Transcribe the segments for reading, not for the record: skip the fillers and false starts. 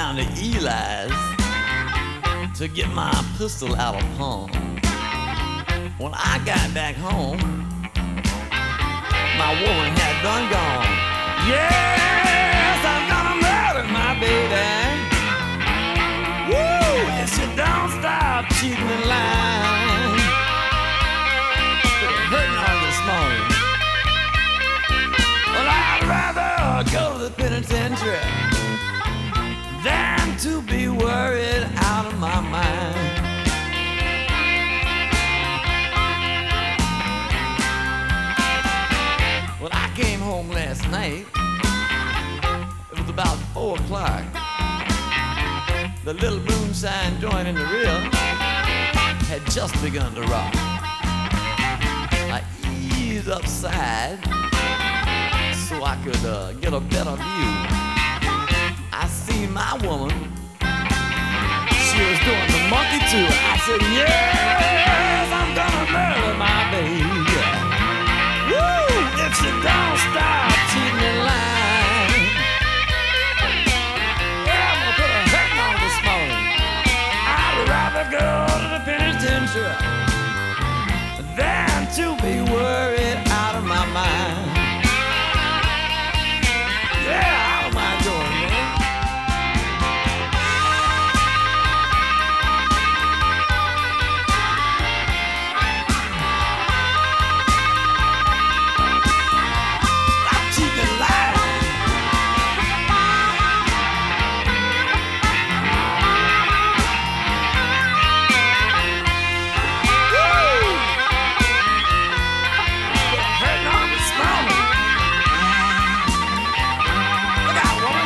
down to Eli's to get my pistol out of pawn. When I got back home, my woman had done gone. Yes, I'm gonna murder my baby. Woo! If she don't stop cheating and lying, hurting on this morning. Well, I'd rather go to the penitentiary than to be worried out of my mind. When I came home last night, it was about 4 o'clock. The little moonshine joint in the rear had just begun to rock. I eased upside so I could get a better view. I seen my woman, she was doing the monkey too. I said, yes, I'm gonna murder my baby. Woo! If she don't stop cheating and lying, yeah, I'm gonna put a hurting on this morning. I'd rather go to the penitentiary than to be worried out of my mind. Yeah, I don't mind doing it, man. Stop cheating and lying. Woo! Hurting on this morning. Look out, woman.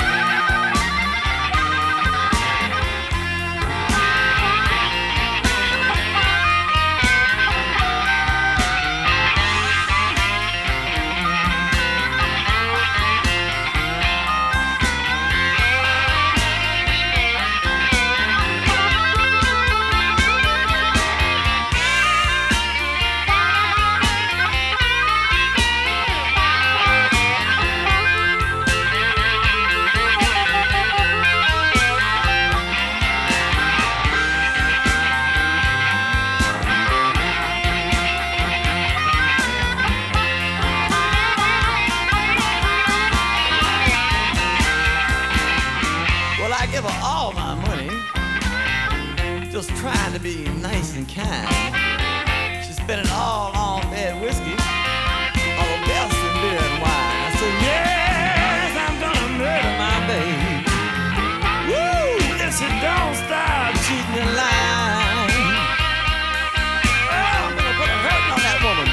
Well, I give her all my money, just trying to be nice and kind. She spent it all on bad whiskey, all the best in beer and wine. I said, yes, I'm gonna murder my baby. Woo! If she don't stop cheating and lying, well, I'm gonna put a hurting on that woman.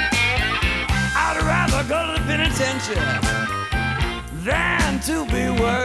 I'd rather go to the penitentiary than to be worried